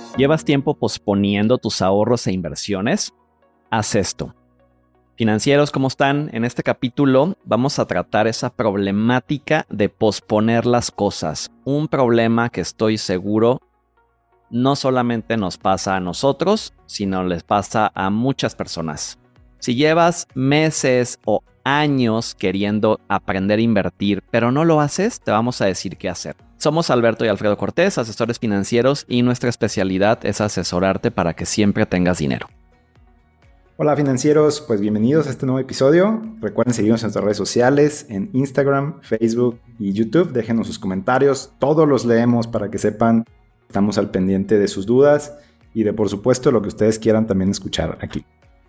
¿Llevas tiempo posponiendo tus ahorros e inversiones? Haz esto. Financieros, ¿cómo están? En este capítulo vamos a tratar esa problemática de posponer las cosas. Un problema que estoy seguro no solamente nos pasa a nosotros, sino les pasa a muchas personas. Si llevas meses o años queriendo aprender a invertir, pero no lo haces, te vamos a decir qué hacer. Somos Alberto y Alfredo Cortés, asesores financieros, y nuestra especialidad es asesorarte para que siempre tengas dinero. Hola financieros, pues bienvenidos a este nuevo episodio. Recuerden seguirnos en nuestras redes sociales, en Instagram, Facebook y YouTube. Déjenos sus comentarios, todos los leemos para que sepan, estamos al pendiente de sus dudas y de, por supuesto, lo que ustedes quieran también escuchar aquí.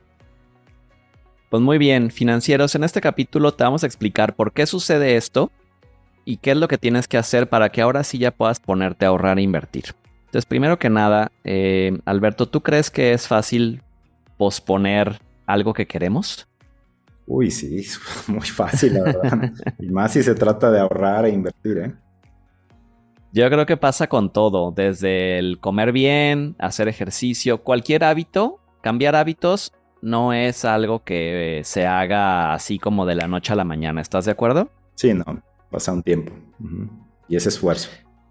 Pues muy bien, financieros, en este capítulo te vamos a explicar por qué sucede esto y qué es lo que tienes que hacer para que ahora sí ya puedas ponerte a ahorrar e invertir. Entonces, primero que nada, Alberto, ¿tú crees que es fácil posponer algo que queremos? Uy, sí, es muy fácil, la verdad. Y más si se trata de ahorrar e invertir, ¿eh? Yo creo que pasa con todo, desde el comer bien, hacer ejercicio, cualquier hábito. Cambiar hábitos no es algo que se haga así como de la noche a la mañana. ¿Estás de acuerdo? Sí, no, pasa un tiempo. Y ese esfuerzo.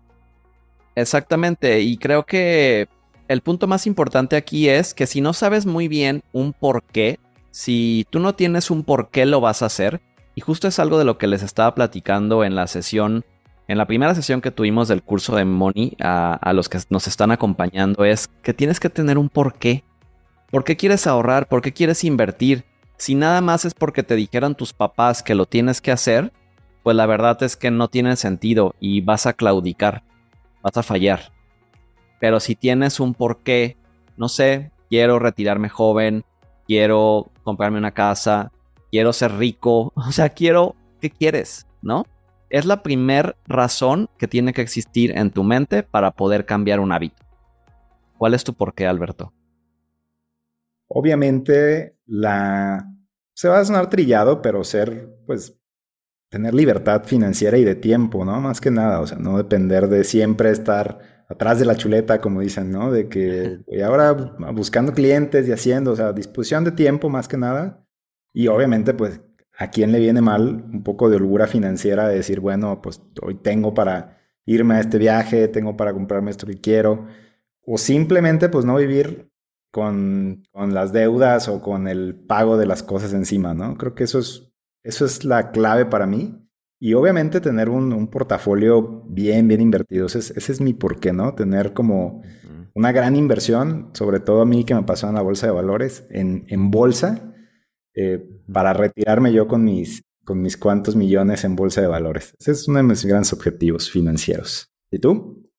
Exactamente, y creo que el punto más importante aquí es que si no sabes muy bien un por qué, si tú no tienes un por qué lo vas a hacer, y justo es algo de lo que les estaba platicando en la sesión, en la primera sesión que tuvimos del curso de Money a los que nos están acompañando, es que tienes que tener un por qué. ¿Por qué quieres ahorrar? ¿Por qué quieres invertir? Si nada más es porque te dijeron tus papás que lo tienes que hacer, pues la verdad es que no tiene sentido y vas a claudicar, vas a fallar. Pero si tienes un porqué, no sé, quiero retirarme joven, quiero comprarme una casa, quiero ser rico, o sea, ¿qué quieres? ¿No? Es la primer razón que tiene que existir en tu mente para poder cambiar un hábito. ¿Cuál es tu porqué, Alberto? Obviamente, se va a sonar trillado, pero tener libertad financiera y de tiempo, ¿no? Más que nada, o sea, no depender de siempre estar atrás de la chuleta, como dicen, ¿no? De que y ahora buscando clientes y haciendo, o sea, disposición de tiempo más que nada. Y obviamente, pues, ¿a quién le viene mal un poco de holgura financiera de decir, bueno, pues hoy tengo para irme a este viaje, tengo para comprarme esto que quiero? O simplemente, pues, no vivir con las deudas o con el pago de las cosas encima, ¿no? Creo que eso es la clave para mí. Y obviamente tener un portafolio bien invertido. Ese es mi porqué, ¿no? Tener como una gran inversión, sobre todo a mí que me pasó en la bolsa de valores, en bolsa, para retirarme yo con mis cuantos millones en bolsa de valores. Ese es uno de mis grandes objetivos financieros. ¿Y tú?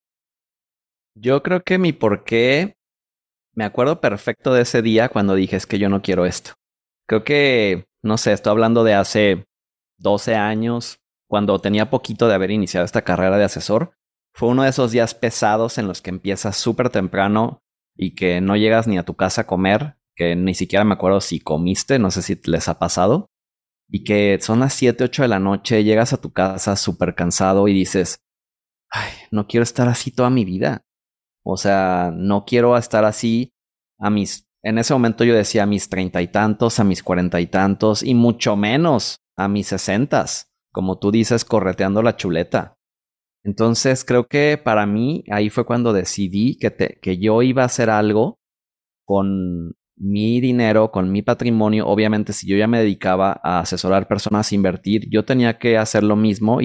Yo creo que mi porqué, me acuerdo perfecto de ese día cuando dije es que yo no quiero esto. Creo que, no sé, estoy hablando de hace 12 años, cuando tenía poquito de haber iniciado esta carrera de asesor. Fue uno de esos días pesados en los que empiezas súper temprano y que no llegas ni a tu casa a comer, que ni siquiera me acuerdo si comiste, no sé si les ha pasado, y que son las 7, 8 de la noche, llegas a tu casa súper cansado y dices, ay, no quiero estar así toda mi vida. O sea, no quiero estar así en ese momento yo decía a mis 30 y tantos, a mis 40 y tantos, y mucho menos a mis 60, como tú dices, correteando la chuleta. Entonces creo que para mí ahí fue cuando decidí que yo iba a hacer algo con mi dinero, con mi patrimonio. Obviamente si yo ya me dedicaba a asesorar personas a invertir, yo tenía que hacer lo mismo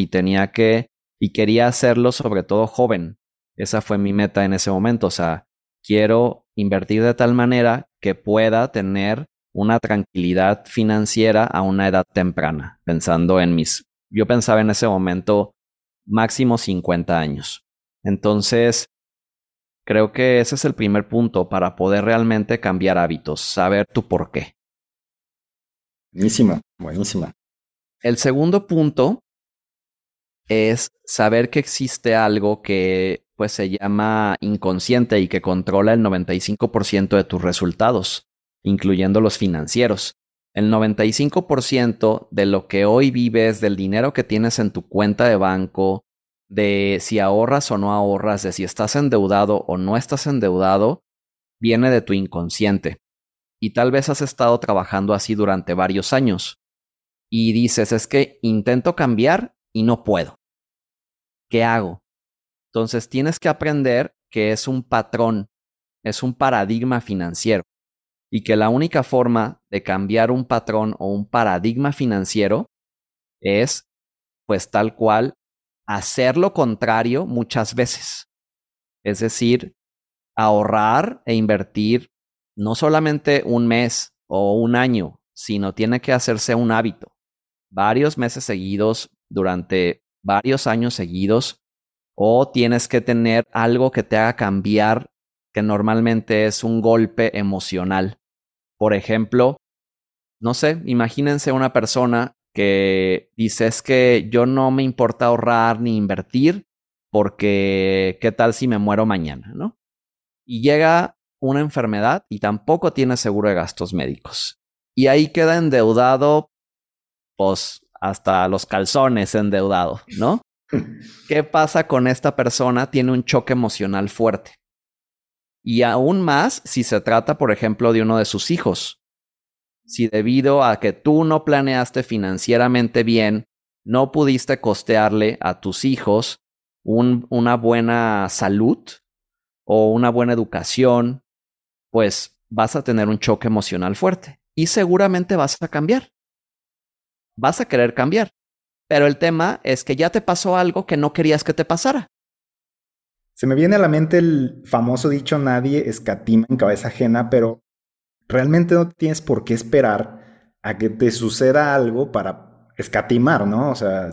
y quería hacerlo sobre todo joven. Esa fue mi meta en ese momento. O sea, quiero invertir de tal manera que pueda tener una tranquilidad financiera a una edad temprana, yo pensaba en ese momento máximo 50 años. Entonces, creo que ese es el primer punto para poder realmente cambiar hábitos, saber tu por qué. Buenísimo, buenísima. El segundo punto es saber que existe algo que pues se llama inconsciente y que controla el 95% de tus resultados, incluyendo los financieros. El 95% de lo que hoy vives, del dinero que tienes en tu cuenta de banco, de si ahorras o no ahorras, de si estás endeudado o no estás endeudado, viene de tu inconsciente. Y tal vez has estado trabajando así durante varios años. Y dices, es que intento cambiar y no puedo. ¿Qué hago? Entonces tienes que aprender que es un patrón, es un paradigma financiero. Y que la única forma de cambiar un patrón o un paradigma financiero es, pues tal cual, hacer lo contrario muchas veces. Es decir, ahorrar e invertir no solamente un mes o un año, sino tiene que hacerse un hábito. Varios meses seguidos, durante varios años seguidos, o tienes que tener algo que te haga cambiar, que normalmente es un golpe emocional. Por ejemplo, no sé, imagínense una persona que dice es que yo no me importa ahorrar ni invertir porque qué tal si me muero mañana, ¿no? Y llega una enfermedad y tampoco tiene seguro de gastos médicos. Y ahí queda endeudado, pues hasta los calzones endeudado, ¿no? ¿Qué pasa con esta persona? Tiene un choque emocional fuerte. Y aún más si se trata, por ejemplo, de uno de sus hijos. Si debido a que tú no planeaste financieramente bien, no pudiste costearle a tus hijos una buena salud o una buena educación, pues vas a tener un choque emocional fuerte y seguramente vas a cambiar. Vas a querer cambiar. Pero el tema es que ya te pasó algo que no querías que te pasara. Se me viene a la mente el famoso dicho nadie escatima en cabeza ajena, pero realmente no tienes por qué esperar a que te suceda algo para escatimar, ¿no? O sea,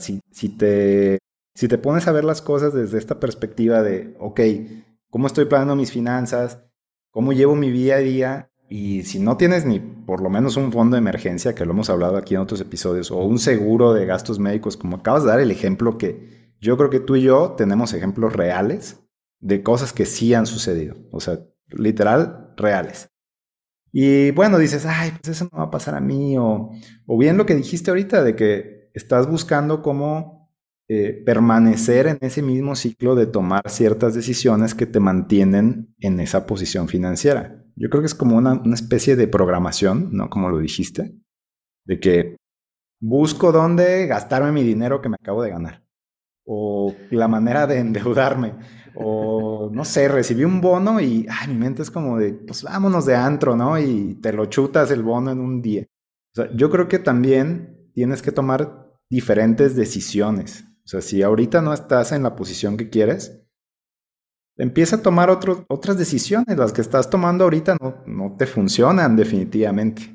si te pones a ver las cosas desde esta perspectiva de, ok, ¿cómo estoy planeando mis finanzas? ¿Cómo llevo mi día a día? Y si no tienes ni por lo menos un fondo de emergencia, que lo hemos hablado aquí en otros episodios, o un seguro de gastos médicos, como acabas de dar el ejemplo que yo creo que tú y yo tenemos ejemplos reales de cosas que sí han sucedido, o sea, literal, reales. Y bueno, dices, ay, pues eso no va a pasar a mí, o bien lo que dijiste ahorita, de que estás buscando cómo permanecer en ese mismo ciclo de tomar ciertas decisiones que te mantienen en esa posición financiera. Yo creo que es como una especie de programación, ¿no? Como lo dijiste, de que busco dónde gastarme mi dinero que me acabo de ganar o la manera de endeudarme, o no sé, recibí un bono y ay, mi mente es como de, pues vámonos de antro, ¿no? Y te lo chutas el bono en un día. O sea, yo creo que también tienes que tomar diferentes decisiones. O sea, si ahorita no estás en la posición que quieres, empieza a tomar otras decisiones. Las que estás tomando ahorita no te funcionan definitivamente.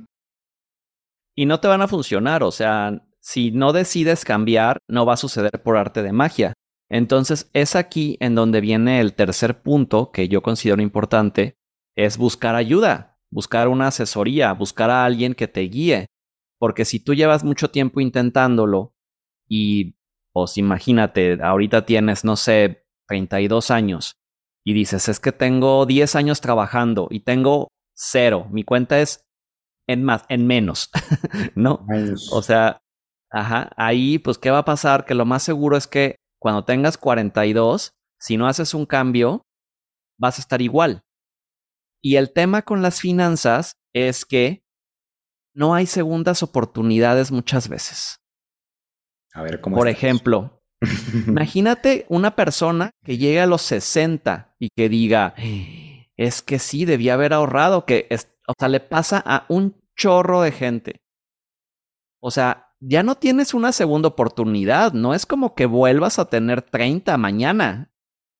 Y no te van a funcionar, o sea, si no decides cambiar, no va a suceder por arte de magia. Entonces es aquí en donde viene el tercer punto que yo considero importante, es buscar ayuda, buscar una asesoría, buscar a alguien que te guíe. Porque si tú llevas mucho tiempo intentándolo y, pues imagínate, ahorita tienes, no sé, 32 años y dices, es que tengo 10 años trabajando y tengo cero, mi cuenta es en menos, ¿no? O Años. sea, ajá, ahí pues ¿qué va a pasar? Que lo más seguro es que cuando tengas 42, si no haces un cambio, vas a estar igual. Y el tema con las finanzas es que no hay segundas oportunidades muchas veces. A ver cómo Por está eso. ejemplo, imagínate una persona que llegue a los 60 y que diga, es que sí, debía haber ahorrado, o sea, le pasa a un chorro de gente. O sea, ya no tienes una segunda oportunidad, no es como que vuelvas a tener 30 mañana.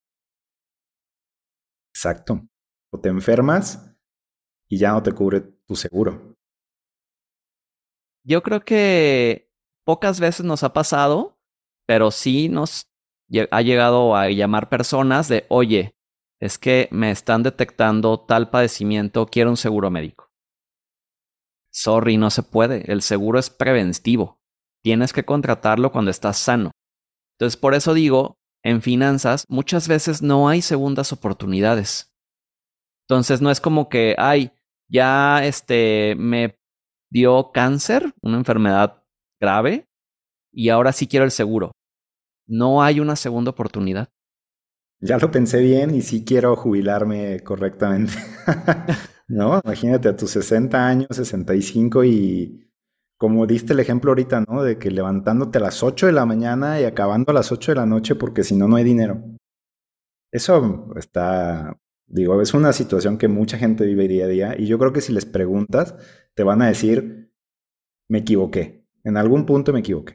Exacto. O te enfermas y ya no te cubre tu seguro. Yo creo que pocas veces nos ha pasado, pero sí nos ha llegado a llamar personas de, oye, es que me están detectando tal padecimiento, quiero un seguro médico. Sorry, no se puede, el seguro es preventivo. Tienes que contratarlo cuando estás sano. Entonces, por eso digo, en finanzas muchas veces no hay segundas oportunidades. Entonces no es como que, ay, ya me dio cáncer, una enfermedad grave, y ahora sí quiero el seguro. No hay una segunda oportunidad. Ya lo pensé bien y sí quiero jubilarme correctamente. ¿No? Imagínate a tus 60 años, 65 y como diste el ejemplo ahorita, ¿no? De que levantándote a las 8 de la mañana y acabando a las 8 de la noche porque si no, no hay dinero. Eso está, digo, es una situación que mucha gente vive día a día y yo creo que si les preguntas, te van a decir, me equivoqué. En algún punto me equivoqué.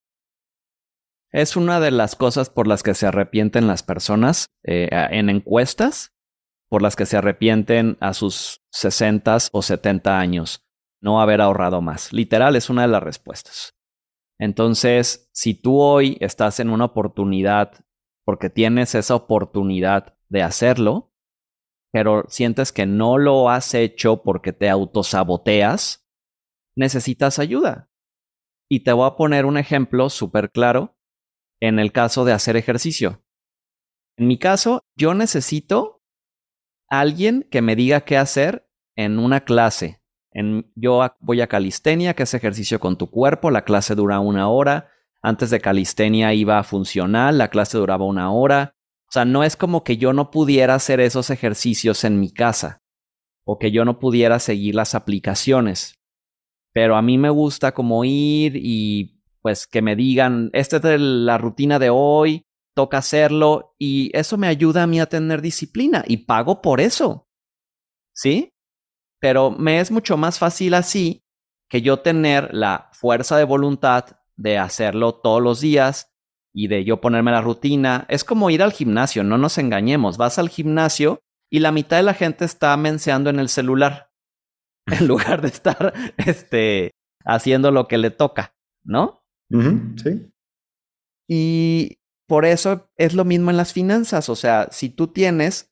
Es una de las cosas por las que se arrepienten las personas en encuestas, por las que se arrepienten a sus 60 o 70 años, no haber ahorrado más. Literal, es una de las respuestas. Entonces, si tú hoy estás en una oportunidad, porque tienes esa oportunidad de hacerlo, pero sientes que no lo has hecho porque te autosaboteas, necesitas ayuda. Y te voy a poner un ejemplo súper claro en el caso de hacer ejercicio. En mi caso, yo necesito a alguien que me diga qué hacer en una clase. Yo voy a calistenia, que es ejercicio con tu cuerpo. La clase dura 1 hora. Antes de calistenia iba a funcional. La clase duraba 1 hora. O sea, no es como que yo no pudiera hacer esos ejercicios en mi casa o que yo no pudiera seguir las aplicaciones. Pero a mí me gusta como ir y pues que me digan, esta es la rutina de hoy, toca hacerlo y eso me ayuda a mí a tener disciplina y pago por eso, ¿sí? Pero me es mucho más fácil así que yo tener la fuerza de voluntad de hacerlo todos los días y de yo ponerme la rutina. Es como ir al gimnasio, no nos engañemos, vas al gimnasio y la mitad de la gente está menseando en el celular en lugar de estar haciendo lo que le toca, ¿no? Ujú, sí. Y por eso es lo mismo en las finanzas. O sea, si tú tienes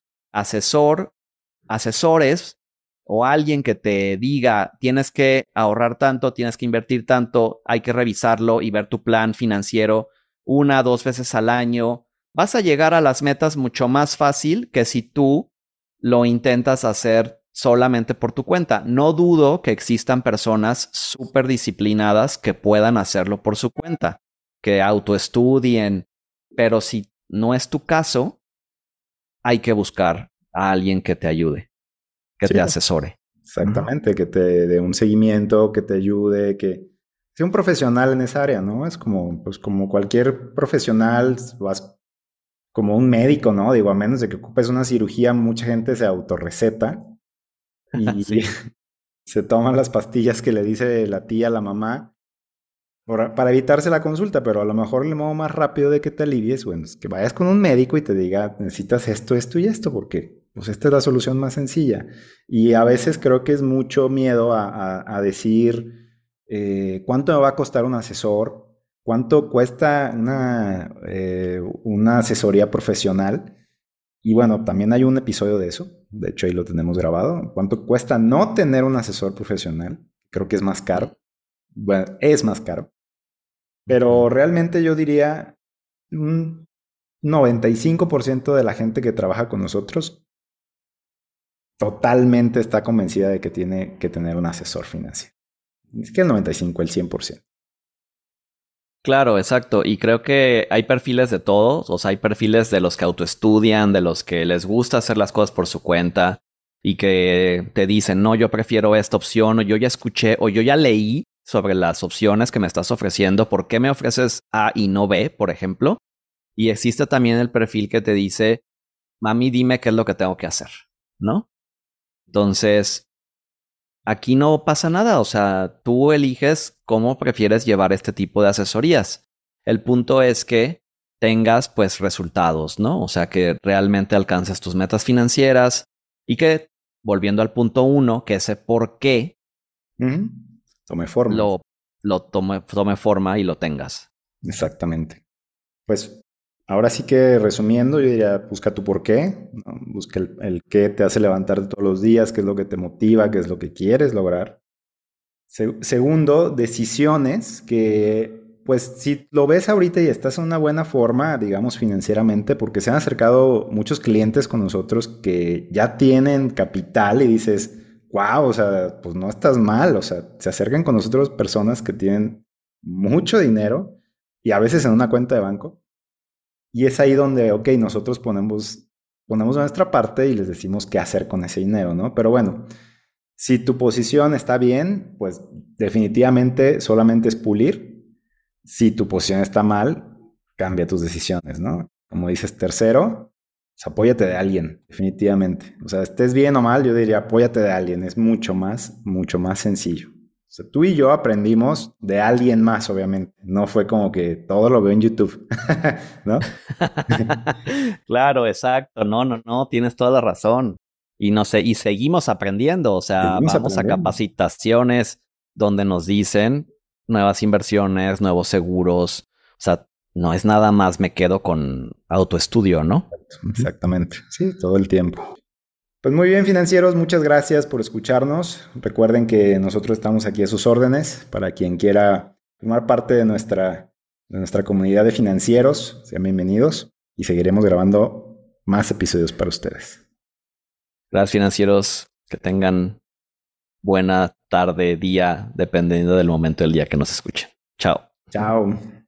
asesores o alguien que te diga, tienes que ahorrar tanto, tienes que invertir tanto, hay que revisarlo y ver tu plan financiero 1, 2 veces al año, vas a llegar a las metas mucho más fácil que si tú lo intentas hacer solamente por tu cuenta. No dudo que existan personas súper disciplinadas que puedan hacerlo por su cuenta, que autoestudien, pero si no es tu caso, hay que buscar a alguien que te ayude, que Sí, te asesore. exactamente, que te dé un seguimiento, que te ayude, que sea un profesional en esa área, ¿no? Es como, pues como cualquier profesional, vas como un médico, ¿no? Digo, a menos de que ocupes una cirugía, mucha gente se autorreceta y Sí, se toman las pastillas que le dice la tía, la mamá, para evitarse la consulta, pero a lo mejor el modo más rápido de que te alivies, bueno, es que vayas con un médico y te diga, necesitas esto, esto y esto, porque pues esta es la solución más sencilla. Y a veces creo que es mucho miedo a decir, ¿cuánto me va a costar un asesor? ¿Cuánto cuesta una asesoría profesional? Y bueno, también hay un episodio de eso, de hecho ahí lo tenemos grabado. ¿Cuánto cuesta no tener un asesor profesional? Creo que es más caro. Bueno, es más caro. Pero realmente yo diría un 95% de la gente que trabaja con nosotros totalmente está convencida de que tiene que tener un asesor financiero. Es que el 95, el 100%. claro, exacto. Y creo que hay perfiles de todos. O sea, hay perfiles de los que autoestudian, de los que les gusta hacer las cosas por su cuenta y que te dicen, no, yo prefiero esta opción, o yo ya escuché, o yo ya leí sobre las opciones que me estás ofreciendo. ¿Por qué me ofreces A y no B, por ejemplo? Y existe también el perfil que te dice, mami, dime qué es lo que tengo que hacer, ¿no? Entonces, aquí no pasa nada, o sea, tú eliges cómo prefieres llevar este tipo de asesorías. El punto es que tengas pues resultados, ¿no? O sea, que realmente alcances tus metas financieras y que, volviendo al punto uno, que ese por qué Ujú. Tome forma. lo, lo tome forma y lo tengas. Exactamente. Pues ahora sí que resumiendo, yo diría, busca tu por qué, ¿no? Busca el qué te hace levantarte todos los días, qué es lo que te motiva, qué es lo que quieres lograr. Segundo, decisiones que, pues si lo ves ahorita y estás en una buena forma, digamos financieramente, porque se han acercado muchos clientes con nosotros que ya tienen capital y dices, wow, o sea, pues no estás mal, o sea, se acercan con nosotros personas que tienen mucho dinero y a veces en una cuenta de banco. Y es ahí donde, ok, nosotros ponemos nuestra parte y les decimos qué hacer con ese dinero, ¿no? Pero bueno, si tu posición está bien, pues definitivamente solamente es pulir. Si tu posición está mal, cambia tus decisiones, ¿no? Como dices, tercero, pues apóyate de alguien, definitivamente. O sea, estés bien o mal, yo diría apóyate de alguien. Es mucho más sencillo. O sea, tú y yo aprendimos de alguien más, obviamente. No fue como que todo lo veo en YouTube, ¿no? Claro, exacto. No, no, no, tienes toda la razón. Y no sé, y seguimos aprendiendo. O sea, Seguimos vamos a aprendiendo. capacitaciones donde nos dicen nuevas inversiones, nuevos seguros. O sea, no es nada más me quedo con autoestudio, ¿no? Ujú. Exactamente. Sí, todo el tiempo. Pues muy bien, financieros, muchas gracias por escucharnos. Recuerden que nosotros estamos aquí a sus órdenes para quien quiera formar parte de nuestra comunidad de financieros. Sean bienvenidos y seguiremos grabando más episodios para ustedes. Gracias, financieros. Que tengan buena tarde, día, dependiendo del momento del día que nos escuchen. Chao. Chao.